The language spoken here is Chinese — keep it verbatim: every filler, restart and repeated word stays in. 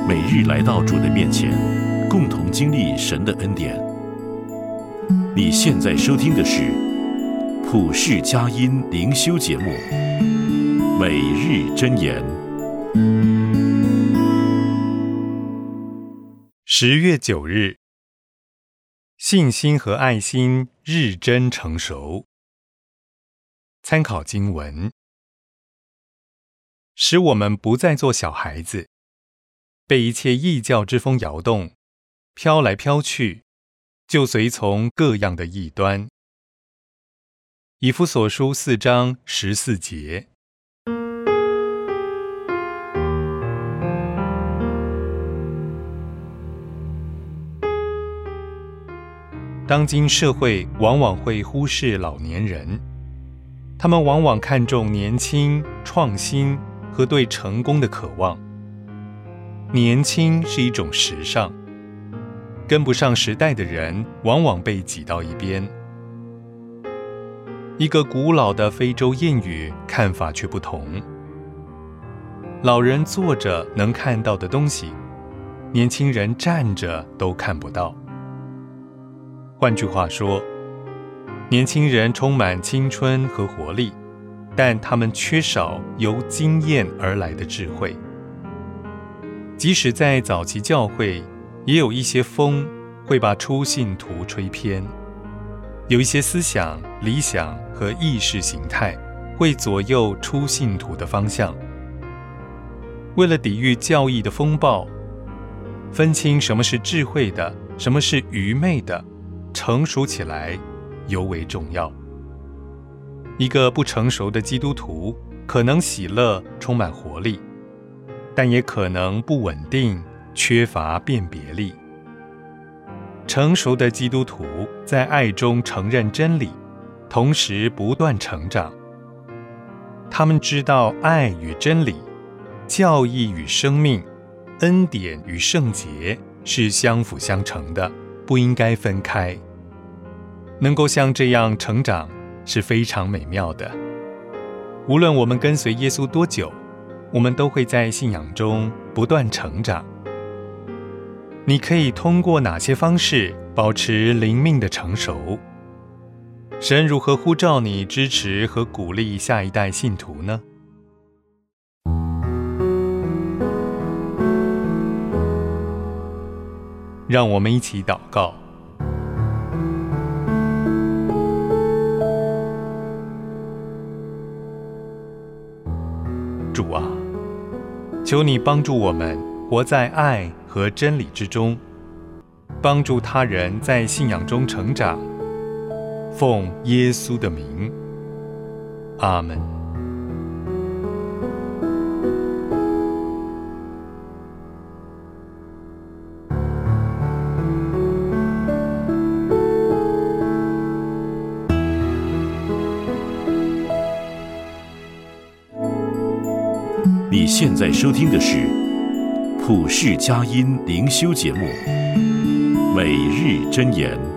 每日来到主的面前，共同经历神的恩典。你现在收听的是普世佳音灵修节目《每日箴言》。 十月九日，信心和爱心日臻成熟。参考经文，使我们不再做小孩子，被一切异教之风摇动，飘来飘去，就随从各样的异端。以弗所书四章十四节。当今社会往往会忽视老年人，他们往往看重年轻、创新和对成功的渴望。年轻是一种时尚，跟不上时代的人往往被挤到一边。一个古老的非洲谚语看法却不同：老人坐着能看到的东西，年轻人站着都看不到。换句话说，年轻人充满青春和活力，但他们缺少由经验而来的智慧。即使在早期教会，也有一些风会把初信徒吹偏，有一些思想、理想和意识形态会左右初信徒的方向。为了抵御教义的风暴，分清什么是智慧的，什么是愚昧的，成熟起来尤为重要。一个不成熟的基督徒可能喜乐，充满活力，但也可能不稳定，缺乏辨别力。成熟的基督徒在爱中承认真理，同时不断成长。他们知道爱与真理、教义与生命、恩典与圣洁是相辅相成的，不应该分开。能够像这样成长是非常美妙的。无论我们跟随耶稣多久，我们都会在信仰中不断成长。你可以通过哪些方式保持灵命的成熟？神如何呼召你支持和鼓励下一代信徒呢？让我们一起祷告。主啊，求你帮助我们活在爱和真理之中，帮助他人在信仰中成长。奉耶稣的名，阿们。 你现在收听的是普世佳音灵修节目《每日箴言》。